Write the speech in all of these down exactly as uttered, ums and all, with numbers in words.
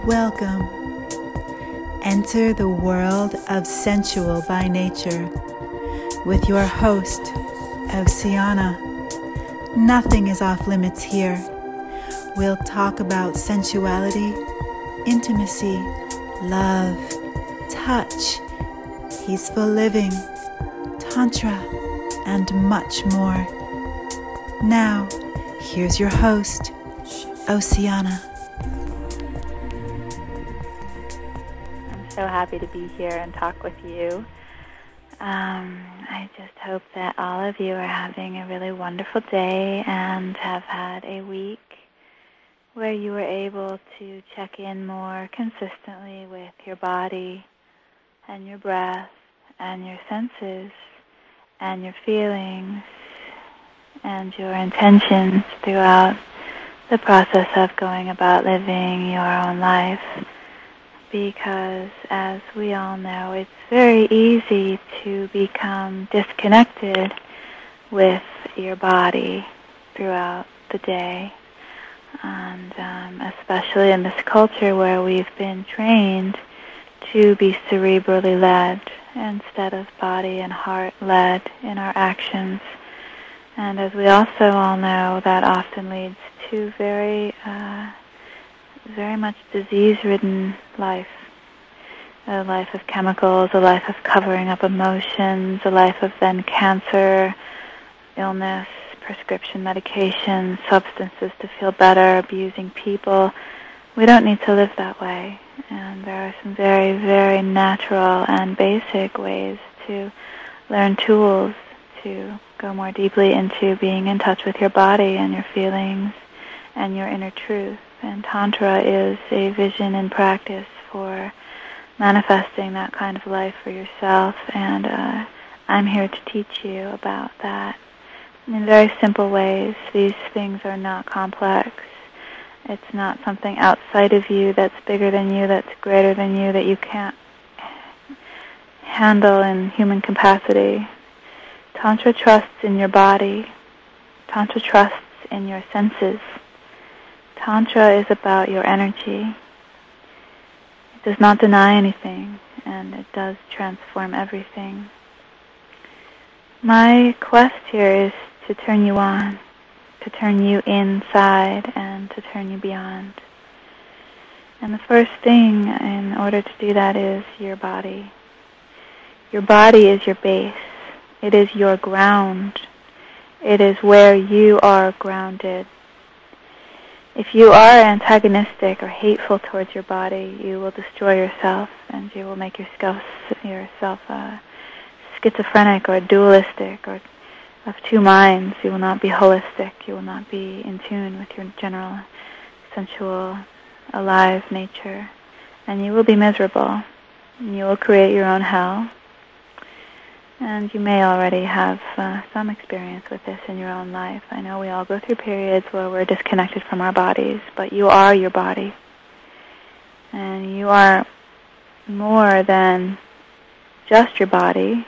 Welcome. Enter the world of Sensual by Nature with your host, Oceana. Nothing is off limits here. We'll talk about sensuality, intimacy, love, touch, peaceful living, tantra, and much more. Now, here's your host, Oceana. So happy to be here and talk with you. Um, I just hope that all of you are having a really wonderful day and have had a week where you were able to check in more consistently with your body and your breath and your senses and your feelings and your intentions throughout the process of going about living your own life. Because, as we all know, it's very easy to become disconnected with your body throughout the day. And um, especially in this culture where we've been trained to be cerebrally led instead of body and heart led in our actions. And as we also all know, that often leads to very... Uh, very much disease-ridden life, a life of chemicals, a life of covering up emotions, a life of then cancer, illness, prescription medication, substances to feel better, abusing people. We don't need to live that way, and there are some very, very natural and basic ways to learn tools to go more deeply into being in touch with your body and your feelings and your inner truth. And Tantra is a vision and practice for manifesting that kind of life for yourself. And uh, I'm here to teach you about that in very simple ways. These things are not complex. It's not something outside of you that's bigger than you, that's greater than you, that you can't handle in human capacity. Tantra trusts in your body. Tantra trusts in your senses. Tantra is about your energy. It does not deny anything, and it does transform everything. My quest here is to turn you on, to turn you inside, and to turn you beyond. And the first thing in order to do that is your body. Your body is your base. It is your ground. It is where you are grounded. If you are antagonistic or hateful towards your body, you will destroy yourself, and you will make yourself, yourself uh, schizophrenic or dualistic or of two minds. You will not be holistic. You will not be in tune with your general sensual, alive nature, and you will be miserable. And you will create your own hell. And you may already have uh, some experience with this in your own life. I know we all go through periods where we're disconnected from our bodies, but you are your body. And you are more than just your body.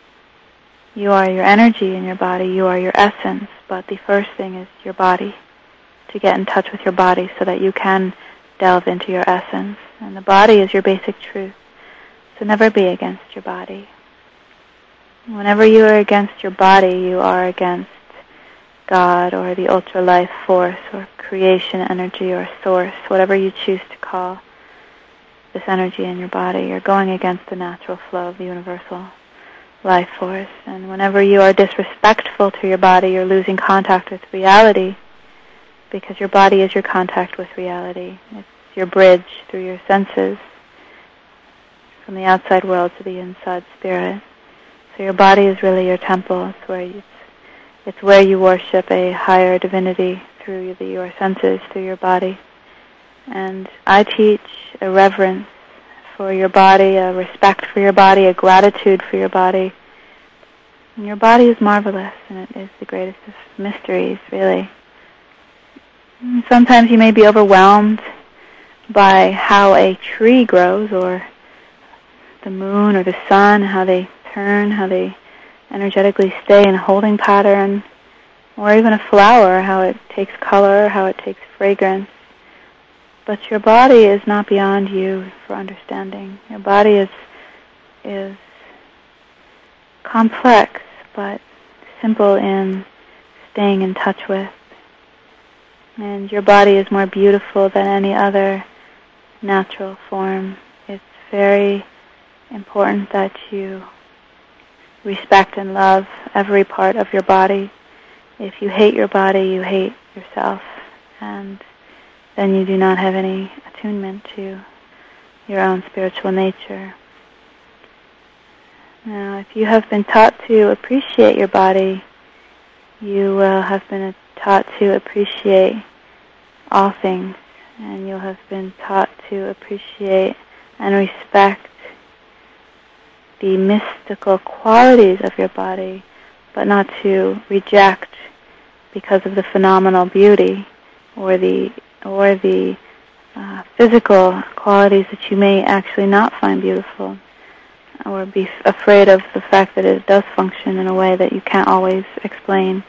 You are your energy in your body. You are your essence. But the first thing is your body, to get in touch with your body so that you can delve into your essence. And the body is your basic truth. So never be against your body. Whenever you are against your body, you are against God or the ultra-life force or creation energy or source, whatever you choose to call this energy in your body. You're going against the natural flow of the universal life force. And whenever you are disrespectful to your body, you're losing contact with reality, because your body is your contact with reality. It's your bridge through your senses from the outside world to the inside spirit. So your body is really your temple. It's where you, it's where you worship a higher divinity through the, your senses, through your body. And I teach a reverence for your body, a respect for your body, a gratitude for your body. And your body is marvelous, and it is the greatest of mysteries, really. And sometimes you may be overwhelmed by how a tree grows, or the moon or the sun, how they turn, how they energetically stay in a holding pattern, or even a flower, how it takes color, how it takes fragrance. but your body is not beyond you for understanding. Your body is is complex, but simple in staying in touch with. And your body is more beautiful than any other natural form. It's very important that you respect and love every part of your body. If you hate your body, you hate yourself, and then you do not have any attunement to your own spiritual nature. Now, if you have been taught to appreciate your body, you will have been taught to appreciate all things, and you'll have been taught to appreciate and respect the mystical qualities of your body, but not to reject because of the phenomenal beauty or the or the uh, physical qualities that you may actually not find beautiful, or be afraid of the fact that it does function in a way that you can't always explain.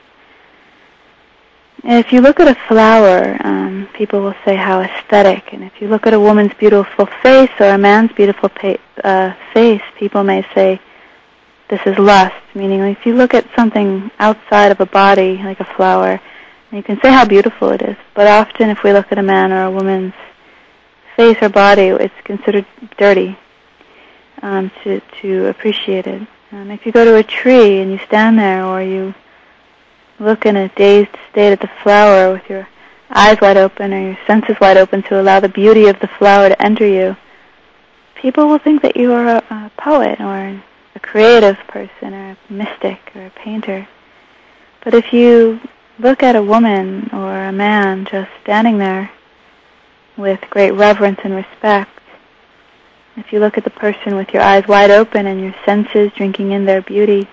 If you look at a flower, um, people will say how aesthetic, and if you look at a woman's beautiful face or a man's beautiful pa- uh, face, people may say this is lust, meaning if you look at something outside of a body, like a flower, you can say how beautiful it is, but often if we look at a man or a woman's face or body, it's considered dirty um, to, to appreciate it. Um, if you go to a tree and you stand there, or you look in a dazed state at the flower with your eyes wide open or your senses wide open to allow the beauty of the flower to enter you, people will think that you are a, a poet or a creative person or a mystic or a painter. But if you look at a woman or a man just standing there with great reverence and respect, if you look at the person with your eyes wide open and your senses drinking in their beauty,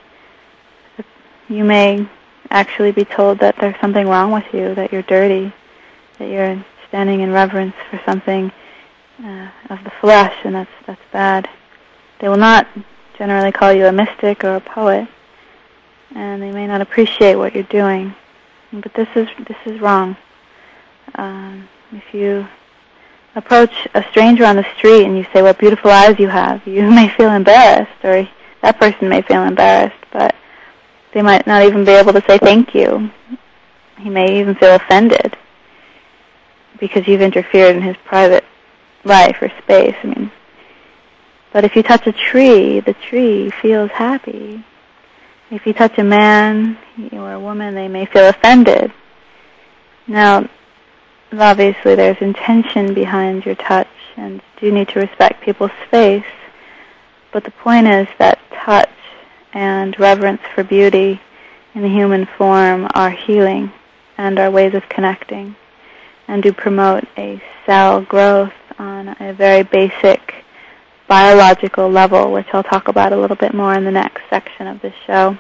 you may actually be told that there's something wrong with you, that you're dirty, that you're standing in reverence for something uh, of the flesh, and that's that's bad. They will not generally call you a mystic or a poet, and they may not appreciate what you're doing. But this is this is wrong. Um, if you approach a stranger on the street and you say, "What beautiful eyes you have," you may feel embarrassed, or that person may feel embarrassed, but they might not even be able to say thank you. He may even feel offended because you've interfered in his private life or space. I mean, but if you touch a tree, the tree feels happy. If you touch a man or a woman, they may feel offended. Now, obviously there's intention behind your touch, and you do need to respect people's space, but the point is that touch and reverence for beauty in the human form are healing and are ways of connecting, and do promote a cell growth on a very basic biological level, which I'll talk about a little bit more in the next section of this show.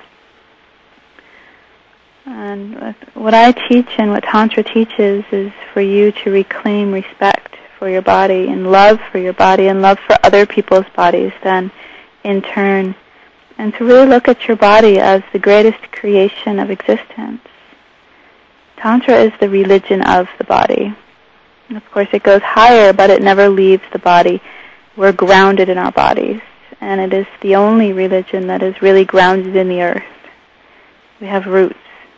And what I teach and what Tantra teaches is for you to reclaim respect for your body and love for your body and love for other people's bodies then in turn, and to really look at your body as the greatest creation of existence. Tantra is the religion of the body. And of course it goes higher, but it never leaves the body. We're grounded in our bodies, and it is the only religion that is really grounded in the earth. We have roots.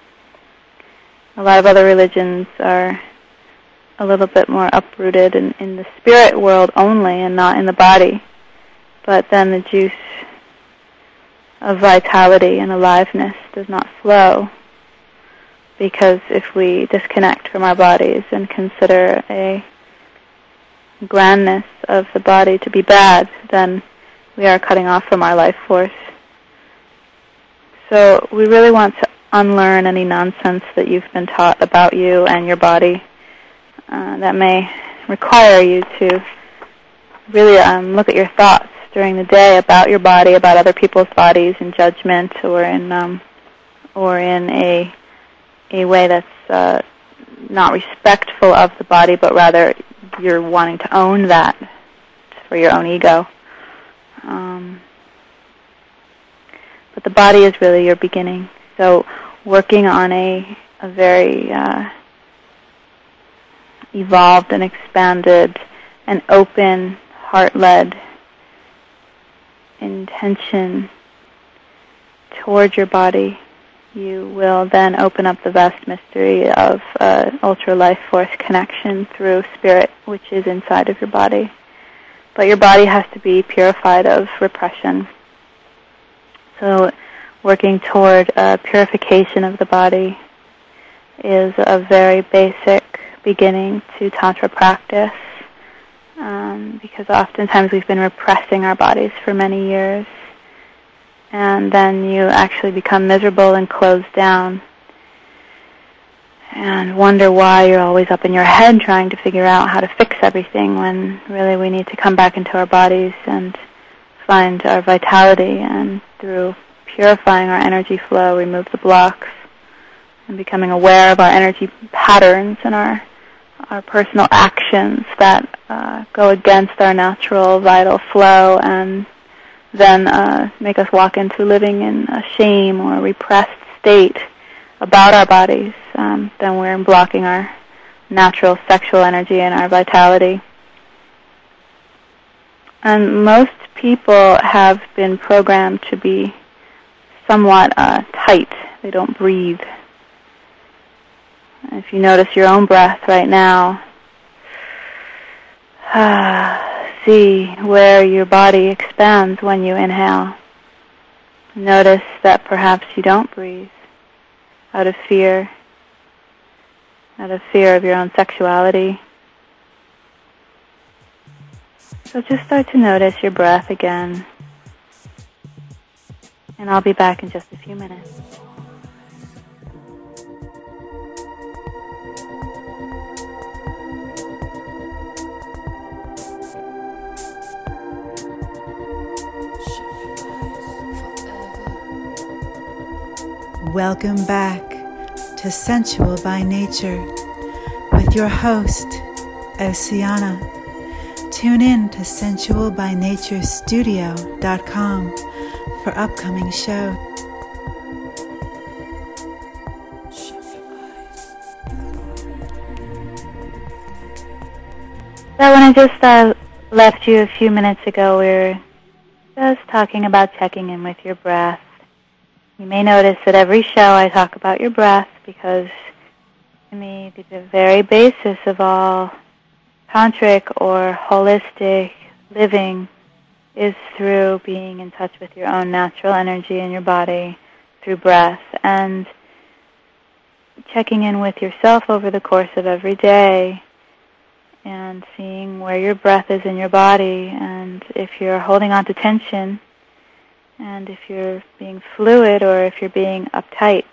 A lot of other religions are a little bit more uprooted in, in the spirit world only and not in the body. But then the juice of vitality and aliveness does not flow, because if we disconnect from our bodies and consider a grandness of the body to be bad, then we are cutting off from our life force. So we really want to unlearn any nonsense that you've been taught about you and your body. Uh, that may require you to really um, look at your thoughts during the day about your body, about other people's bodies, in judgment or in um, or in a a way that's uh, not respectful of the body, but rather you're wanting to own that for your own ego. Um, but the body is really your beginning. So working on a, a very uh, evolved and expanded and open, heart-led intention toward your body, you will then open up the vast mystery of uh, ultra life force connection through spirit, which is inside of your body. But your body has to be purified of repression. So working toward uh, purification of the body is a very basic beginning to Tantra practice, um, because oftentimes we've been repressing our bodies for many years, and then you actually become miserable and closed down and wonder why you're always up in your head trying to figure out how to fix everything, when really we need to come back into our bodies and find our vitality, and through purifying our energy flow, remove the blocks, and becoming aware of our energy patterns and our our personal actions that uh, go against our natural vital flow, and then uh, make us walk into living in a shame or a repressed state about our bodies, um, then we're blocking our natural sexual energy and our vitality. And most people have been programmed to be somewhat uh, tight. They don't breathe. If you notice your own breath right now, see where your body expands when you inhale. Notice that perhaps you don't breathe out of fear, out of fear of your own sexuality. So just start to notice your breath again. And I'll be back in just a few minutes. Welcome back to Sensual by Nature with your host, Oceana. Tune in to sensual by nature studio dot com for upcoming shows. So when I just uh, left you a few minutes ago, we were just talking about checking in with your breath. You may notice that every show I talk about your breath, because to me the very basis of all tantric or holistic living is through being in touch with your own natural energy in your body through breath, and checking in with yourself over the course of every day and seeing where your breath is in your body, and if you're holding on to tension, and if you're being fluid or if you're being uptight,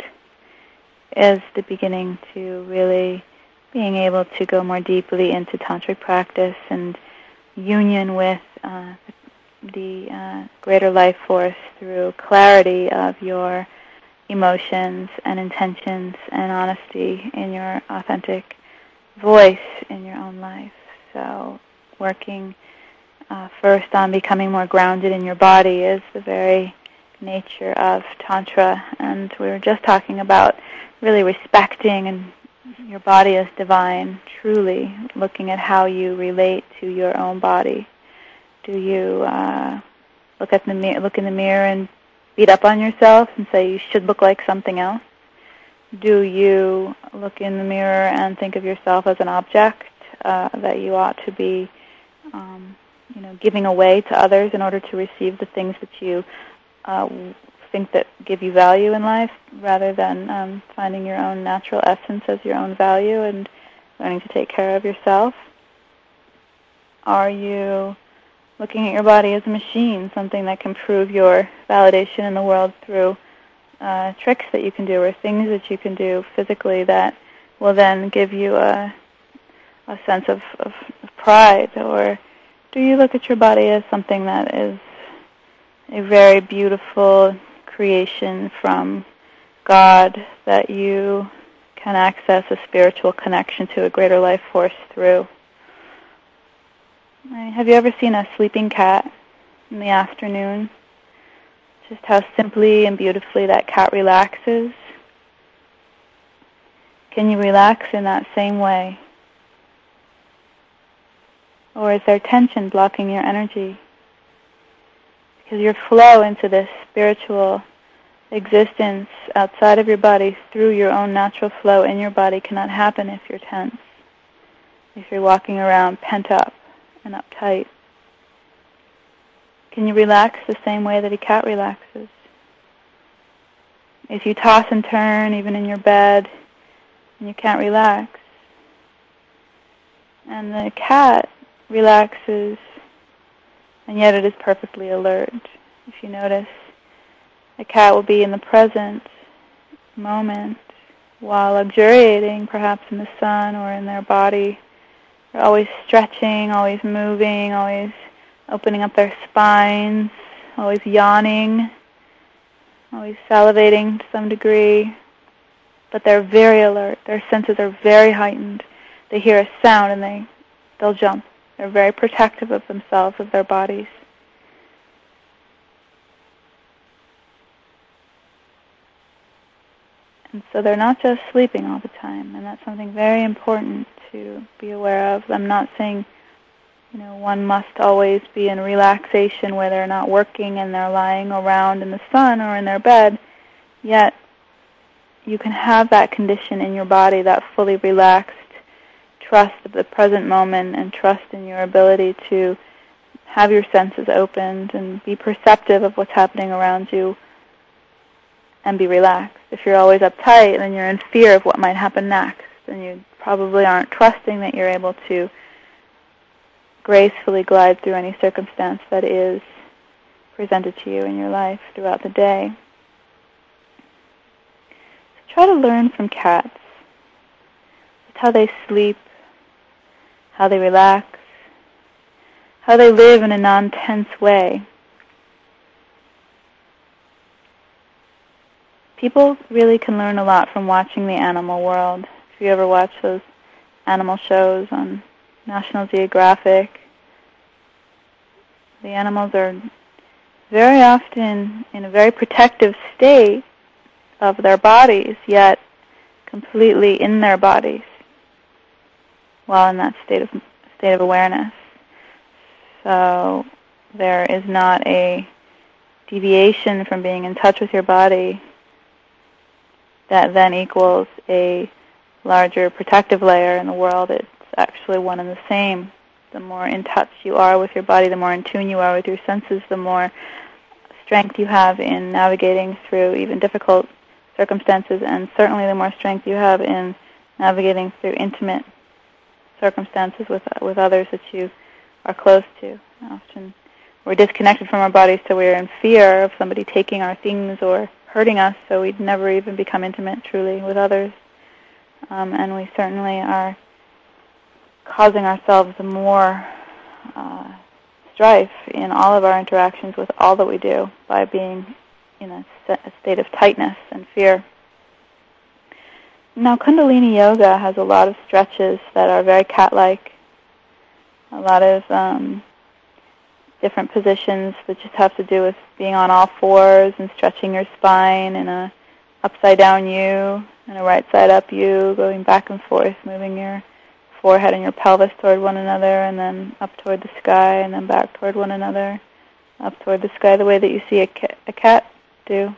is the beginning to really being able to go more deeply into tantric practice and union with uh, the uh, greater life force through clarity of your emotions and intentions and honesty in your authentic voice in your own life. So working Uh, first on becoming more grounded in your body is the very nature of Tantra. And we were just talking about really respecting and your body as divine, truly looking at how you relate to your own body. Do you uh, look at the mir- look in the mirror and beat up on yourself and say you should look like something else? Do you look in the mirror and think of yourself as an object uh, that you ought to be um, you know, giving away to others in order to receive the things that you uh, think that give you value in life, rather than um, finding your own natural essence as your own value and learning to take care of yourself? Are you looking at your body as a machine, something that can prove your validation in the world through uh, tricks that you can do or things that you can do physically that will then give you a, a sense of, of pride? Or do you look at your body as something that is a very beautiful creation from God that you can access a spiritual connection to a greater life force through? Have you ever seen a sleeping cat in the afternoon? Just how simply and beautifully that cat relaxes. Can you relax in that same way? Or is there tension blocking your energy? Because your flow into this spiritual existence outside of your body through your own natural flow in your body cannot happen if you're tense, if you're walking around pent up and uptight. Can you relax the same way that a cat relaxes? If you toss and turn even in your bed and you can't relax, and the cat relaxes and yet it is perfectly alert. If you notice, a cat will be in the present moment while luxuriating perhaps in the sun or in their body. They're always stretching, always moving, always opening up their spines, always yawning, always salivating to some degree. But they're very alert. Their senses are very heightened. They hear a sound and they, they'll jump. They're very protective of themselves, of their bodies. And so they're not just sleeping all the time, and that's something very important to be aware of. I'm not saying, you know, one must always be in relaxation where they're not working and they're lying around in the sun or in their bed, yet you can have that condition in your body, that fully relaxed trust of the present moment and trust in your ability to have your senses opened and be perceptive of what's happening around you and be relaxed. If you're always uptight, then you're in fear of what might happen next, and you probably aren't trusting that you're able to gracefully glide through any circumstance that is presented to you in your life throughout the day. So try to learn from cats. It's how they sleep, how they relax, how they live in a non-tense way. People really can learn a lot from watching the animal world. If you ever watch those animal shows on National Geographic, the animals are very often in a very protective state of their bodies, yet completely in their bodies while in that state of state of awareness. So there is not a deviation from being in touch with your body that then equals a larger protective layer in the world. It's actually one and the same. The more in touch you are with your body, the more in tune you are with your senses, the more strength you have in navigating through even difficult circumstances, and certainly the more strength you have in navigating through intimate circumstances with with others that you are close to. Often we're disconnected from our bodies, so we're in fear of somebody taking our things or hurting us, so we'd never even become intimate truly with others. Um, and we certainly are causing ourselves more uh, strife in all of our interactions with all that we do by being in a, a state of tightness and fear. Now, Kundalini Yoga has a lot of stretches that are very cat-like, a lot of um, different positions that just have to do with being on all fours and stretching your spine in a upside-down U and a right-side-up U, going back and forth, moving your forehead and your pelvis toward one another, and then up toward the sky, and then back toward one another, up toward the sky, the way that you see a cat, a cat do.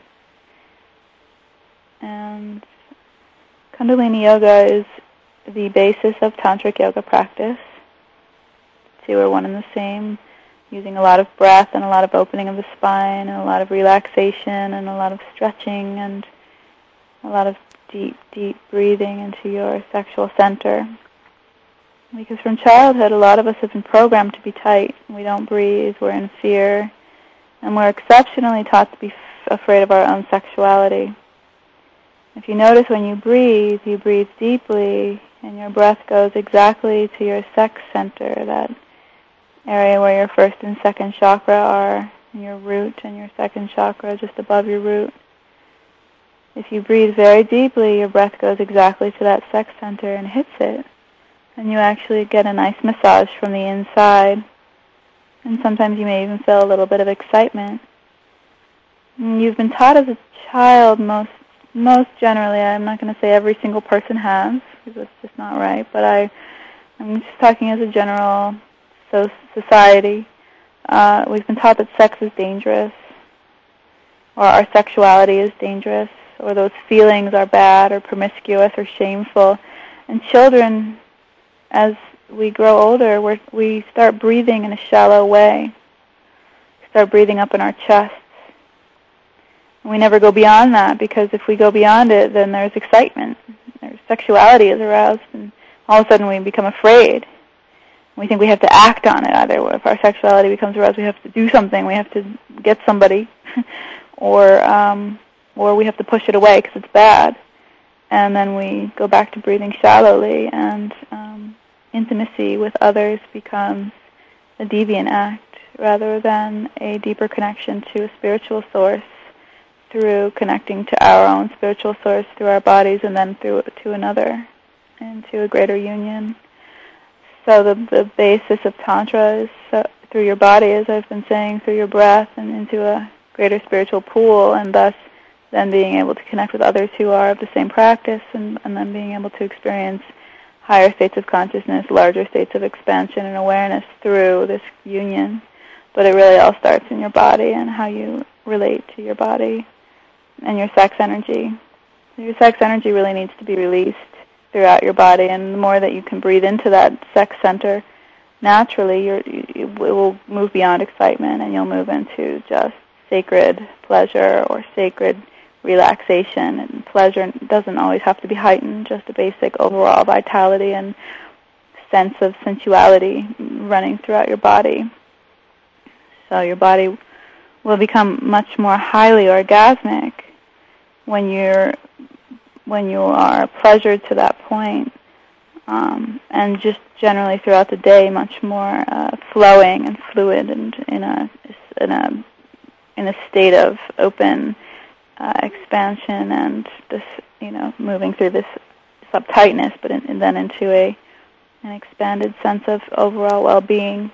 And Kundalini Yoga is the basis of Tantric Yoga practice. The two are one and the same, using a lot of breath and a lot of opening of the spine and a lot of relaxation and a lot of stretching and a lot of deep, deep breathing into your sexual center. Because from childhood, a lot of us have been programmed to be tight. We don't breathe, we're in fear, and we're exceptionally taught to be f- afraid of our own sexuality. If you notice when you breathe, you breathe deeply, and your breath goes exactly to your sex center, that area where your first and second chakra are, and your root and your second chakra just above your root. If you breathe very deeply, your breath goes exactly to that sex center and hits it, and you actually get a nice massage from the inside. And sometimes you may even feel a little bit of excitement. And you've been taught as a child, most most generally, I'm not going to say every single person has, because that's just not right, but I, I'm just talking as a general so society. Uh, we've been taught that sex is dangerous, or our sexuality is dangerous, or those feelings are bad or promiscuous or shameful. And children, as we grow older, we're, we start breathing in a shallow way. We start breathing up in our chests. And we never go beyond that, because if we go beyond it, then there's excitement. There's sexuality is aroused, and all of a sudden we become afraid. We think we have to act on it. Either if our sexuality becomes aroused, we have to do something. We have to get somebody, or um, or we have to push it away because it's bad. And then we go back to breathing shallowly, and um, intimacy with others becomes a deviant act rather than a deeper connection to a spiritual source through connecting to our own spiritual source through our bodies, and then through to another, and to a greater union. So the the basis of Tantra is uh, through your body, as I've been saying, through your breath, and into a greater spiritual pool, and thus then being able to connect with others who are of the same practice, and, and then being able to experience higher states of consciousness, larger states of expansion and awareness through this union. But it really all starts in your body and how you relate to your body and your sex energy. Your sex energy really needs to be released throughout your body, and the more that you can breathe into that sex center naturally, you're, you, it will move beyond excitement, and you'll move into just sacred pleasure or sacred relaxation. And pleasure doesn't always have to be heightened, just a basic overall vitality and sense of sensuality running throughout your body. So your body will become much more highly orgasmic when you're when you are pleasured to that point, um, and just generally throughout the day, much more uh, flowing and fluid, and in a in a in a state of open uh, expansion, and this, you know, moving through this uptightness, but in, and then into a an expanded sense of overall well-being.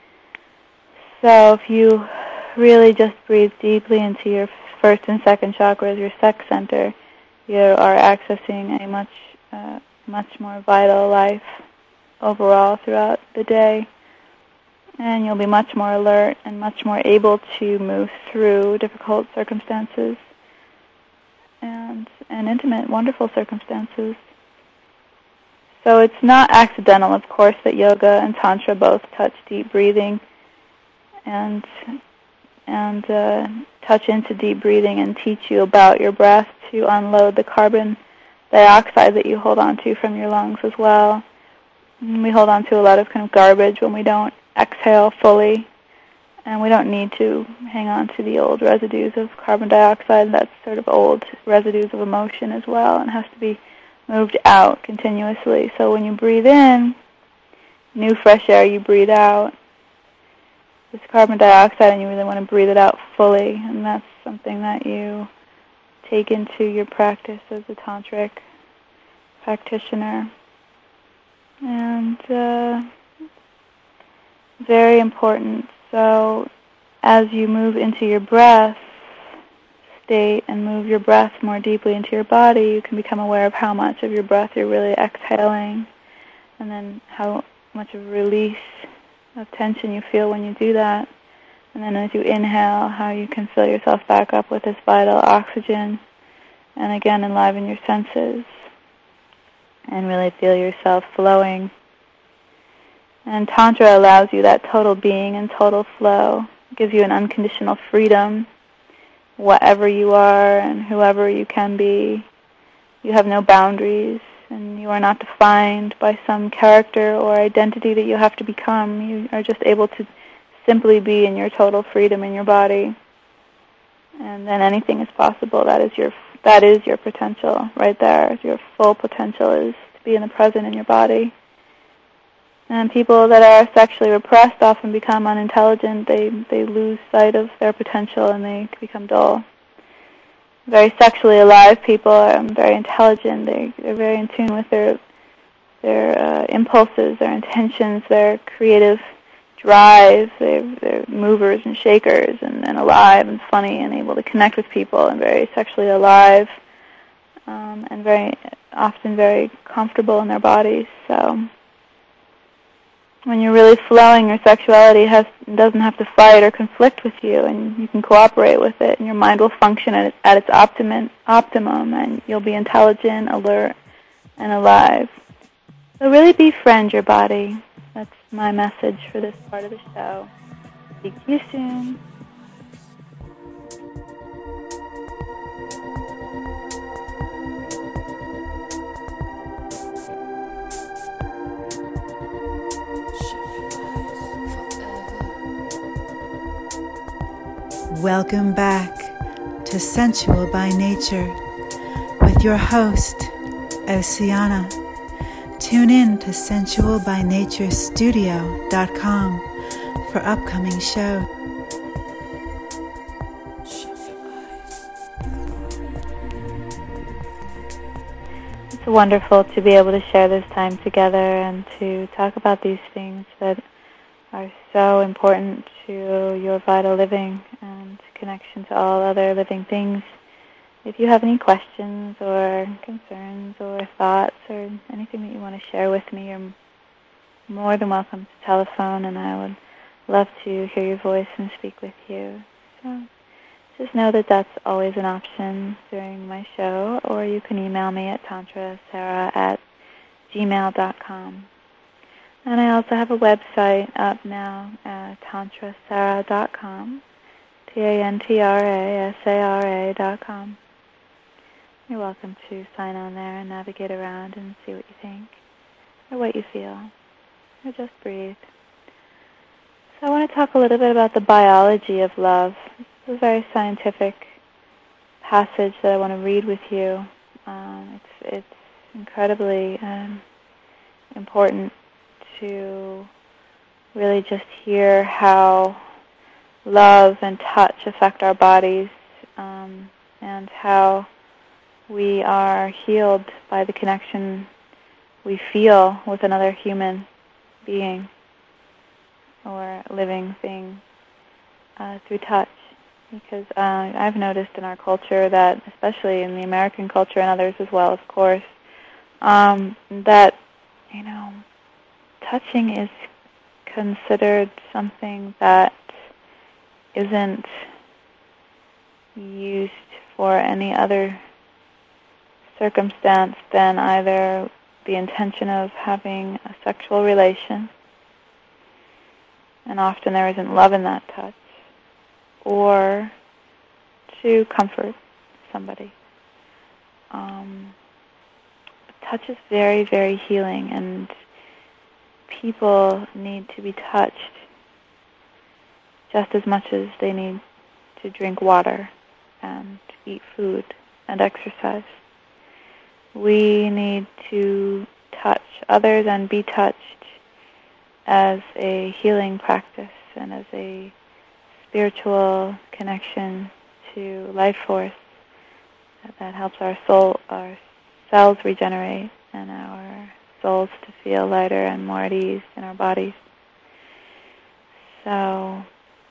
So if you really just breathe deeply into your first and second chakras, your sex center, you are accessing a much, uh, much more vital life overall throughout the day. And you'll be much more alert and much more able to move through difficult circumstances and, and intimate, wonderful circumstances. So it's not accidental, of course, that yoga and Tantra both touch deep breathing and and uh, touch into deep breathing and teach you about your breath to unload the carbon dioxide that you hold on to from your lungs as well. And we hold on to a lot of kind of garbage when we don't exhale fully, and we don't need to hang on to the old residues of carbon dioxide. That's sort of old residues of emotion as well, and has to be moved out continuously. So when you breathe in, new fresh air, you breathe out this carbon dioxide, and you really want to breathe it out fully, and that's something that you take into your practice as a tantric practitioner. And uh, very important. So as you move into your breath state and move your breath more deeply into your body, you can become aware of how much of your breath you're really exhaling, and then how much of a release of tension you feel when you do that. And then as you inhale, how you can fill yourself back up with this vital oxygen, and again enliven your senses and really feel yourself flowing. And Tantra allows you that total being and total flow. It gives you an unconditional freedom, whatever you are and whoever you can be. You have no boundaries, and you are not defined by some character or identity that you have to become. You are just able to simply be in your total freedom in your body. And then anything is possible. That is your that is your potential right there. Your full potential is to be in the present in your body. And people that are sexually repressed often become unintelligent. They they lose sight of their potential, and they become dull. Very sexually alive people are very intelligent. They, they're very in tune with their their uh, impulses, their intentions, their creative drive. They're, they're movers and shakers, and, and alive and funny, and able to connect with people, and very sexually alive, um, and very often very comfortable in their bodies. So when you're really flowing, your sexuality has doesn't have to fight or conflict with you, and you can cooperate with it, and your mind will function at its, at its optimum, optimum, and you'll be intelligent, alert, and alive. So really befriend your body. That's my message for this part of the show. Speak to you soon. Welcome back to Sensual by Nature with your host, Oceana. Tune in to sensual by nature studio dot com for upcoming shows. It's wonderful to be able to share this time together and to talk about these things that are so important to your vital living and connection to all other living things. If you have any questions or concerns or thoughts or anything that you want to share with me, you're more than welcome to telephone, and I would love to hear your voice and speak with you. So just know that that's always an option during my show, or you can email me at tantrasara at gmail dot com. And I also have a website up now at tantrasara dot com, T A N T R A S A R A dot com. You're welcome to sign on there and navigate around and see what you think or what you feel, or just breathe. So I want to talk a little bit about the biology of love. This is a very scientific passage that I want to read with you. Um, it's, it's incredibly um, important to really just hear how love and touch affect our bodies, um, and how we are healed by the connection we feel with another human being or living thing uh, through touch. Because uh, I've noticed in our culture that, especially in the American culture and others as well, of course, um, that, you know, touching is considered something that isn't used for any other circumstance than either the intention of having a sexual relation, and often there isn't love in that touch, or to comfort somebody. Um, touch is very, very healing, and people need to be touched just as much as they need to drink water and eat food and exercise. We need to touch others and be touched as a healing practice and as a spiritual connection to life force that helps our soul, our cells regenerate, and our souls to feel lighter and more at ease in our bodies. So,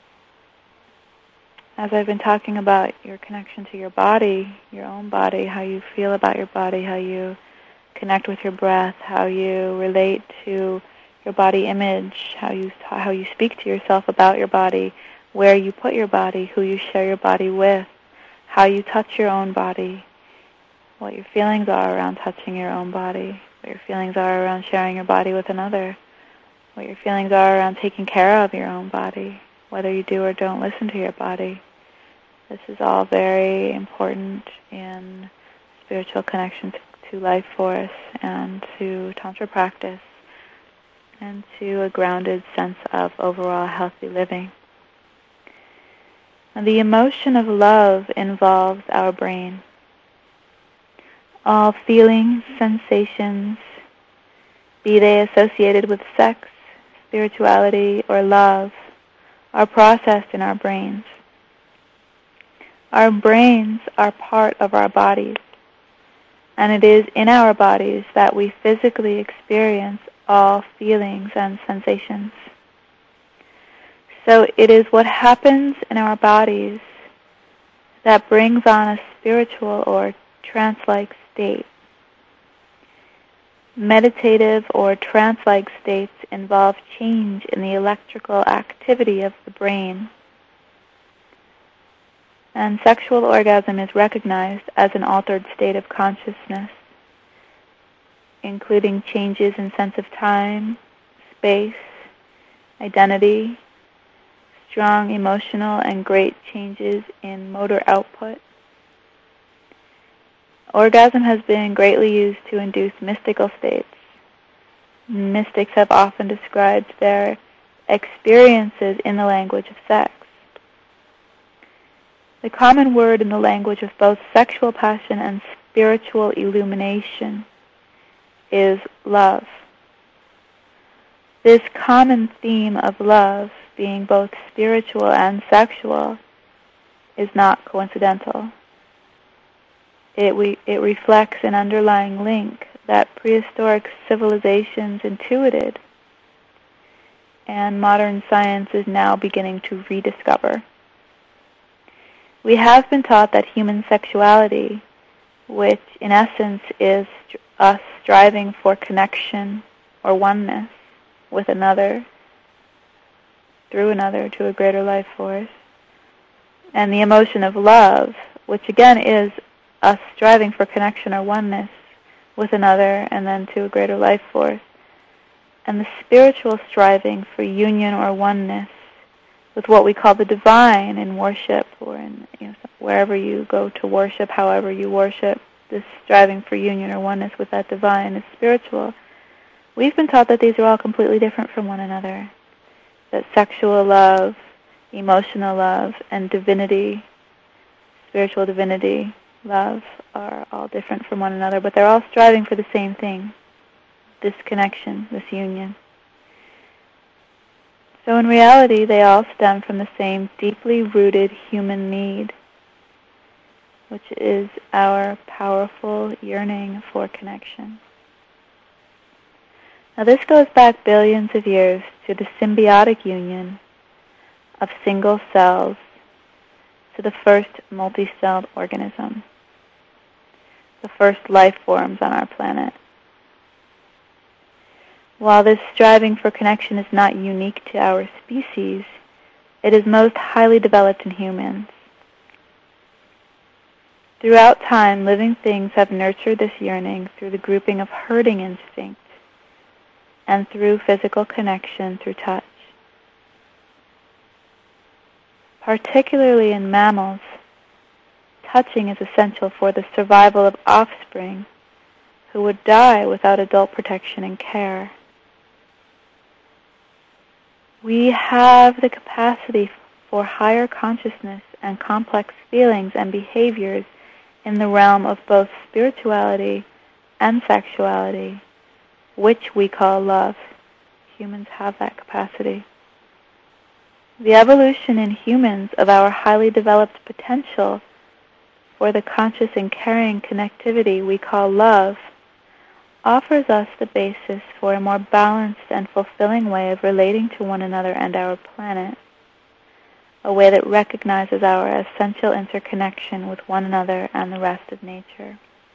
as I've been talking about your connection to your body, your own body, how you feel about your body, how you connect with your breath, how you relate to your body image, how you how you speak to yourself about your body, where you put your body, who you share your body with, how you touch your own body, what your feelings are around touching your own body, what your feelings are around sharing your body with another, what your feelings are around taking care of your own body, whether you do or don't listen to your body. This is all very important in spiritual connection to, to life force and to Tantra practice and to a grounded sense of overall healthy living. And the emotion of love involves our brain. All feelings, sensations, be they associated with sex, spirituality, or love, are processed in our brains. Our brains are part of our bodies, and it is in our bodies that we physically experience all feelings and sensations. So it is what happens in our bodies that brings on a spiritual or trance-like state. Meditative or trance-like states involve change in the electrical activity of the brain. And sexual orgasm is recognized as an altered state of consciousness, including changes in sense of time, space, identity, strong emotional and great changes in motor output. Orgasm has been greatly used to induce mystical states. Mystics have often described their experiences in the language of sex. The common word in the language of both sexual passion and spiritual illumination is love. This common theme of love, being both spiritual and sexual, is not coincidental. It, we, it reflects an underlying link that prehistoric civilizations intuited and modern science is now beginning to rediscover. We have been taught that human sexuality, which in essence is us striving for connection or oneness with another, through another to a greater life force, and the emotion of love, which again is us striving for connection or oneness with another and then to a greater life force, and the spiritual striving for union or oneness with what we call the divine in worship, or in, you know, wherever you go to worship, however you worship, this striving for union or oneness with that divine is spiritual. We've been taught that these are all completely different from one another, that sexual love, emotional love, and divinity, spiritual divinity, love, are all different from one another, but they're all striving for the same thing, this connection, this union. So in reality, they all stem from the same deeply rooted human need, which is our powerful yearning for connection. Now this goes back billions of years to the symbiotic union of single cells to the first multi-celled organism, the first life forms on our planet. While this striving for connection is not unique to our species, it is most highly developed in humans. Throughout time, living things have nurtured this yearning through the grouping of herding instinct and through physical connection through touch. Particularly in mammals, touching is essential for the survival of offspring who would die without adult protection and care. We have the capacity for higher consciousness and complex feelings and behaviors in the realm of both spirituality and sexuality, which we call love. Humans have that capacity. The evolution in humans of our highly developed potential for the conscious and caring connectivity we call love offers us the basis for a more balanced and fulfilling way of relating to one another and our planet, a way that recognizes our essential interconnection with one another and the rest of nature.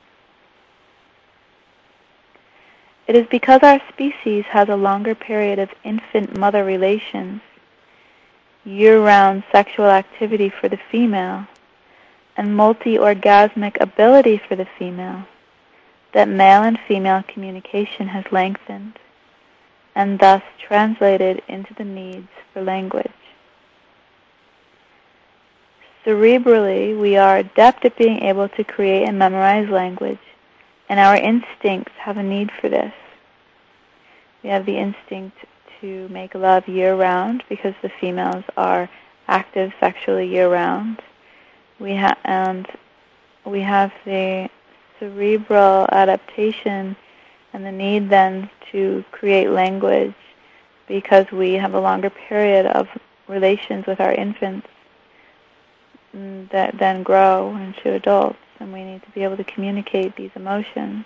It is because our species has a longer period of infant-mother relations, year-round sexual activity for the female, and multi-orgasmic ability for the female, that male and female communication has lengthened and thus translated into the needs for language. Cerebrally, we are adept at being able to create and memorize language, and our instincts have a need for this. We have the instinct to make love year-round because the females are active sexually year-round. We ha- and we have the cerebral adaptation and the need then to create language because we have a longer period of relations with our infants that then grow into adults, and we need to be able to communicate these emotions.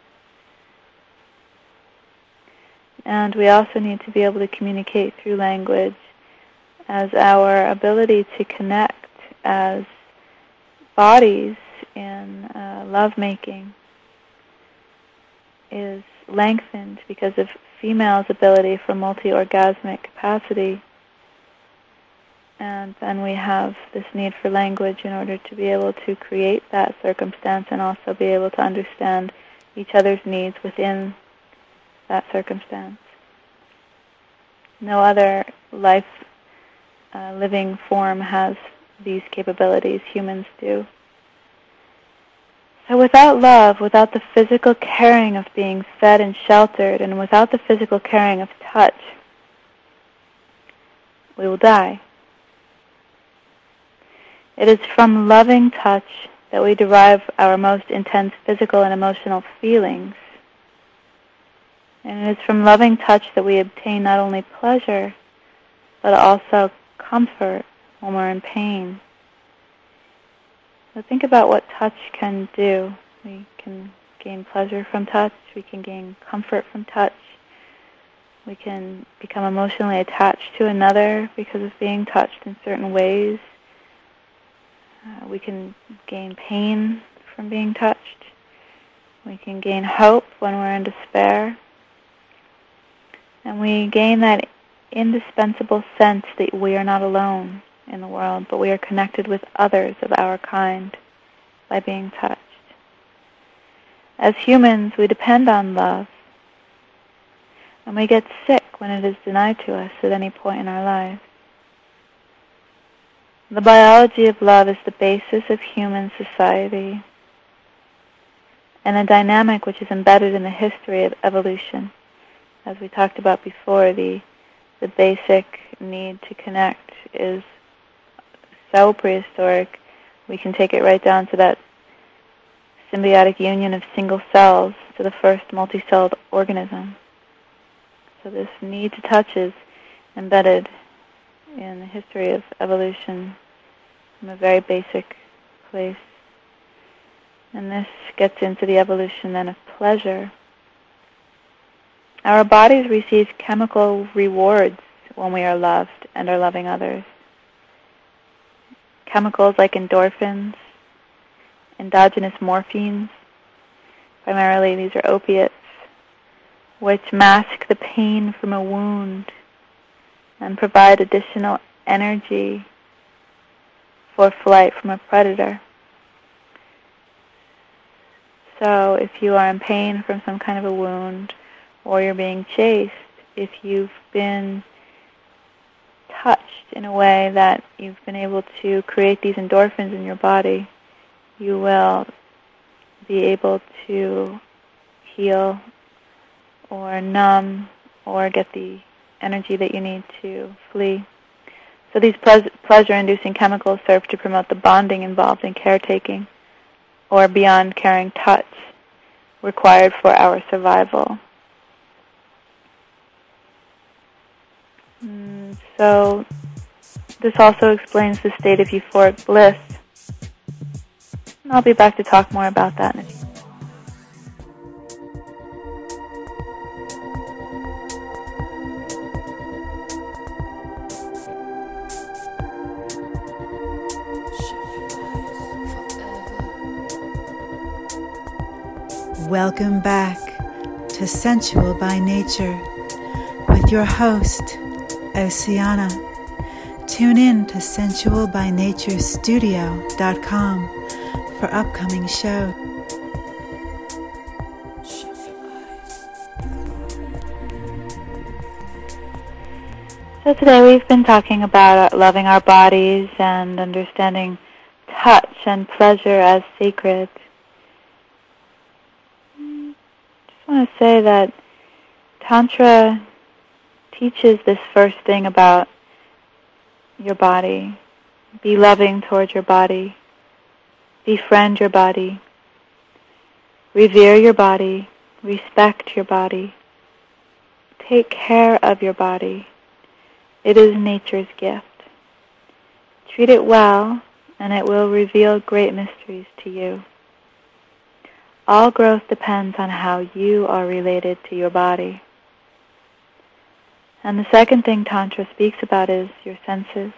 And we also need to be able to communicate through language as our ability to connect as bodies in uh, lovemaking is lengthened because of female's ability for multi-orgasmic capacity. And then we have this need for language in order to be able to create that circumstance and also be able to understand each other's needs within that circumstance. No other life uh, living form has these capabilities. Humans do. So without love, without the physical caring of being fed and sheltered, and without the physical caring of touch, we will die. It is from loving touch that we derive our most intense physical and emotional feelings. And it is from loving touch that we obtain not only pleasure, but also comfort when we're in pain. So think about what touch can do. We can gain pleasure from touch. We can gain comfort from touch. We can become emotionally attached to another because of being touched in certain ways. Uh, we can gain pain from being touched. We can gain hope when we're in despair. And we gain that indispensable sense that we are not alone in the world, but we are connected with others of our kind by being touched. As humans, we depend on love, and we get sick when it is denied to us at any point in our lives. The biology of love is the basis of human society and a dynamic which is embedded in the history of evolution. As we talked about before, the, the basic need to connect is so prehistoric, we can take it right down to that symbiotic union of single cells to the first multi-celled organism. So this need to touch is embedded in the history of evolution from a very basic place. And this gets into the evolution then of pleasure. Our bodies receive chemical rewards when we are loved and are loving others. Chemicals like endorphins, endogenous morphines, primarily these are opiates, which mask the pain from a wound and provide additional energy for flight from a predator. So if you are in pain from some kind of a wound or you're being chased, if you've been touched in a way that you've been able to create these endorphins in your body, you will be able to heal or numb or get the energy that you need to flee. So these ple- pleasure-inducing chemicals serve to promote the bonding involved in caretaking or beyond caring touch required for our survival. Mm, so this also explains the state of euphoric bliss. And I'll be back to talk more about that in a few minutes. Welcome back to Sensual by Nature with your host, Oceana. Tune in to sensual by nature studio dot com for upcoming shows. So today we've been talking about loving our bodies and understanding touch and pleasure as sacred. I want to say that Tantra teaches this first thing about your body. Be loving towards your body. Befriend your body. Revere your body. Respect your body. Take care of your body. It is nature's gift. Treat it well, and it will reveal great mysteries to you. All growth depends on how you are related to your body. And the second thing Tantra speaks about is your senses.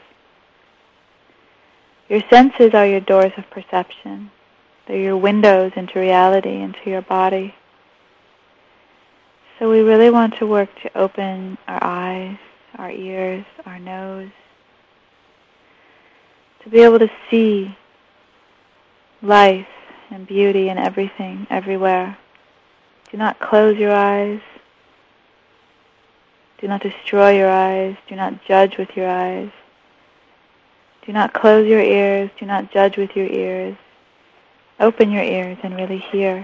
Your senses are your doors of perception. They're your windows into reality, into your body. So we really want to work to open our eyes, our ears, our nose, to be able to see life and beauty and everything, everywhere. Do not close your eyes. Do not destroy your eyes. Do not judge with your eyes. Do not close your ears. Do not judge with your ears. Open your ears and really hear.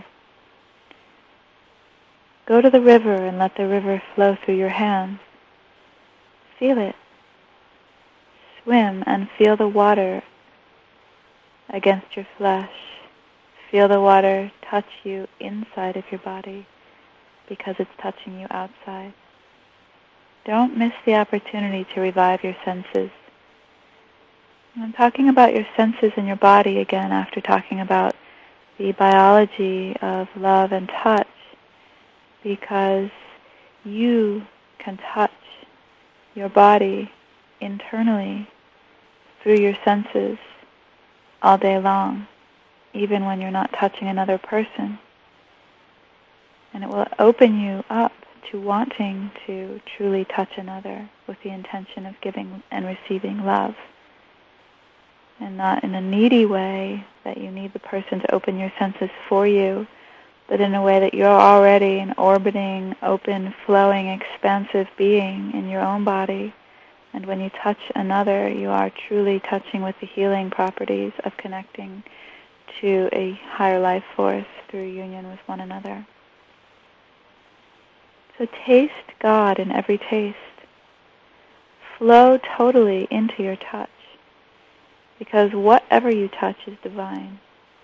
Go to the river and let the river flow through your hands. Feel it. Swim and feel the water against your flesh. Feel the water touch you inside of your body because it's touching you outside. Don't miss the opportunity to revive your senses. And I'm talking about your senses in your body again after talking about the biology of love and touch, because you can touch your body internally through your senses all day long, even when you're not touching another person. And it will open you up to wanting to truly touch another with the intention of giving and receiving love. And not in a needy way that you need the person to open your senses for you, but in a way that you're already an orbiting, open, flowing, expansive being in your own body. And when you touch another, you are truly touching with the healing properties of connecting to a higher life force through union with one another. So taste God in every taste. Flow totally into your touch, because whatever you touch is divine.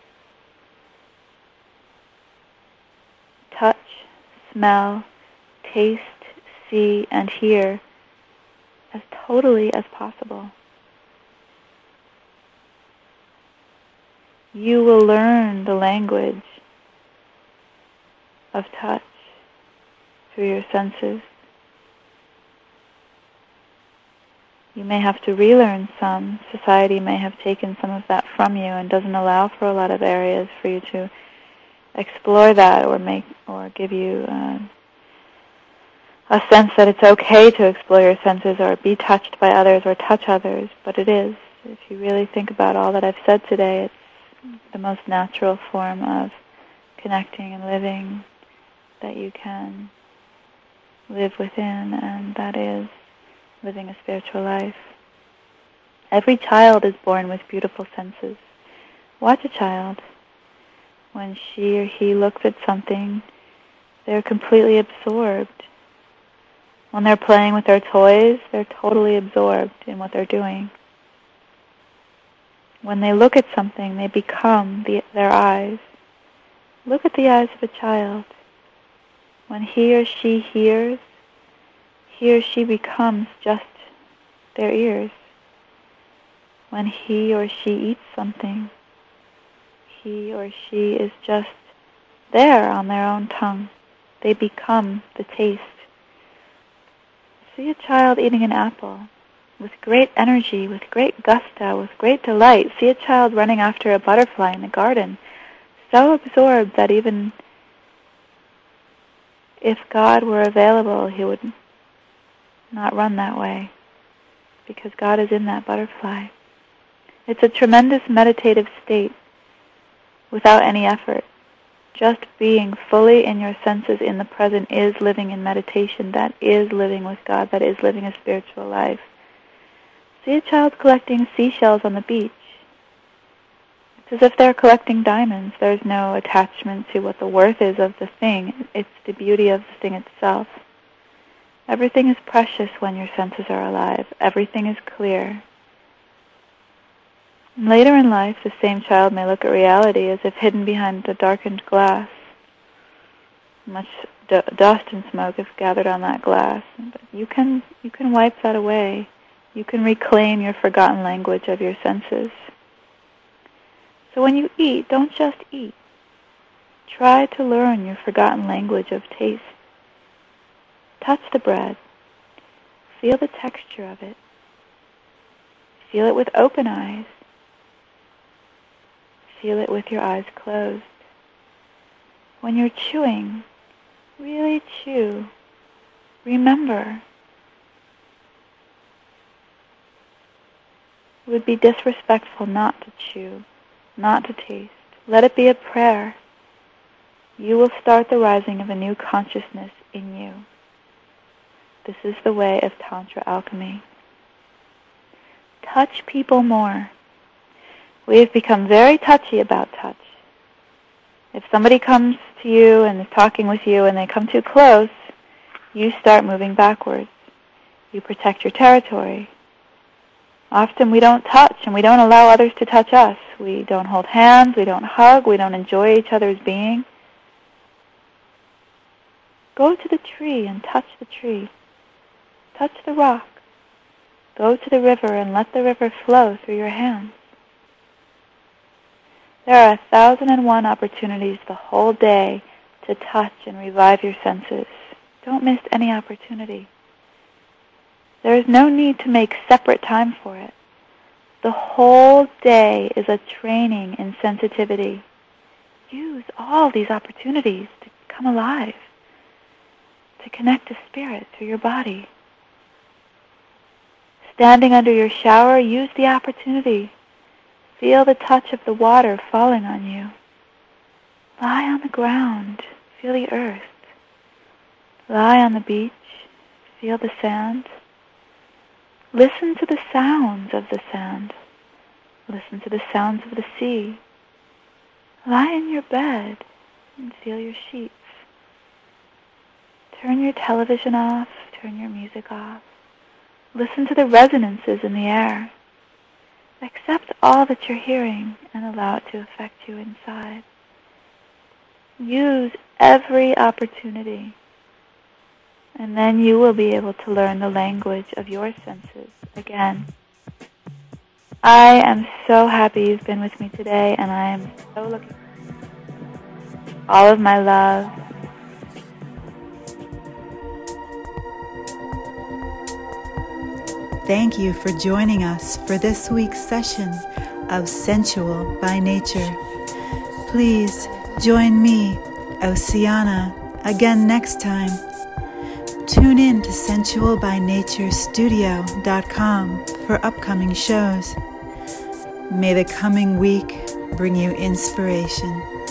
Touch, smell, taste, see, and hear as totally as possible. You will learn the language of touch through your senses. You may have to relearn some. Society may have taken some of that from you and doesn't allow for a lot of areas for you to explore that or make or give you uh, a sense that it's okay to explore your senses or be touched by others or touch others, but it is. If you really think about all that I've said today, it's the most natural form of connecting and living that you can live within, and that is living a spiritual life. Every child is born with beautiful senses. Watch a child. When she or he looks at something, they're completely absorbed. When they're playing with their toys, they're totally absorbed in what they're doing. When they look at something, they become the, their eyes. Look at the eyes of a child. When he or she hears, he or she becomes just their ears. When he or she eats something, he or she is just there on their own tongue. They become the taste. See a child eating an apple with great energy, with great gusto, with great delight. See a child running after a butterfly in the garden, so absorbed that even if God were available, he would not run that way, because God is in that butterfly. It's a tremendous meditative state without any effort. Just being fully in your senses in the present is living in meditation. That is living with God. That is living a spiritual life. See a child collecting seashells on the beach. It's as if they're collecting diamonds. There's no attachment to what the worth is of the thing. It's the beauty of the thing itself. Everything is precious when your senses are alive. Everything is clear. Later in life, the same child may look at reality as if hidden behind a darkened glass. Much d- dust and smoke have gathered on that glass. But you can you can wipe that away. You can reclaim your forgotten language of your senses. So when you eat, don't just eat. Try to learn your forgotten language of taste. Touch the bread. Feel the texture of it. Feel it with open eyes. Feel it with your eyes closed. When you're chewing, really chew. Remember, it would be disrespectful not to chew, not to taste. Let it be a prayer. You will start the rising of a new consciousness in you. This is the way of Tantra alchemy. Touch people more. We have become very touchy about touch. If somebody comes to you and is talking with you and they come too close, you start moving backwards. You protect your territory. Often we don't touch and we don't allow others to touch us. We don't hold hands, we don't hug, we don't enjoy each other's being. Go to the tree and touch the tree. Touch the rock. Go to the river and let the river flow through your hands. There are a thousand and one opportunities the whole day to touch and revive your senses. Don't miss any opportunity. There is no need to make separate time for it. The whole day is a training in sensitivity. Use all these opportunities to come alive, to connect to spirit through your body. Standing under your shower, use the opportunity. Feel the touch of the water falling on you. Lie on the ground. Feel the earth. Lie on the beach. Feel the sand. Listen to the sounds of the sand. Listen to the sounds of the sea. Lie in your bed and feel your sheets. Turn your television off. Turn your music off. Listen to the resonances in the air. Accept all that you're hearing and allow it to affect you inside. Use every opportunity, and then you will be able to learn the language of your senses again. I am so happy you've been with me today, and I am so looking forward. All of my love. Thank you for joining us for this week's session of Sensual by Nature. Please join me, Oceana, again next time. Tune in to sensual by nature studio dot com for upcoming shows. May the coming week bring you inspiration.